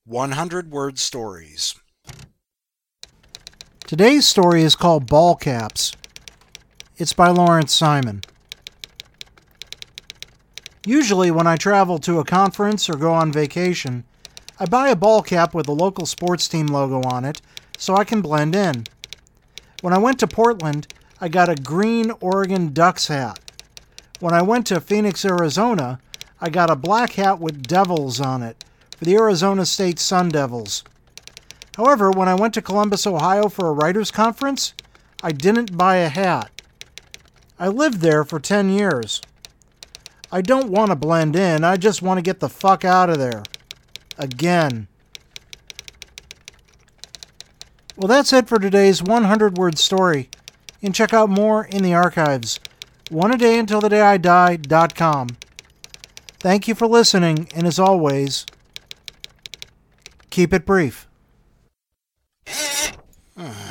100-word stories. Today's story is called Ball Caps. It's by Lawrence Simon. Usually when I travel to a conference or go on vacation, I buy a ball cap with the local sports team logo on it so I can blend in. When I went to Portland, I got a green Oregon Ducks hat. When I went to Phoenix, Arizona, I got a black hat with devils on it for the Arizona State Sun Devils. However, when I went to Columbus, Ohio for a writers' conference, I didn't buy a hat. I lived there for 10 years. I don't want to blend in, I just want to get the fuck out of there. Again. Well, that's it for today's 100-word story. You can check out more in the archives. oneadayuntilthedayidie.com. Thank you for listening, and as always, keep it brief.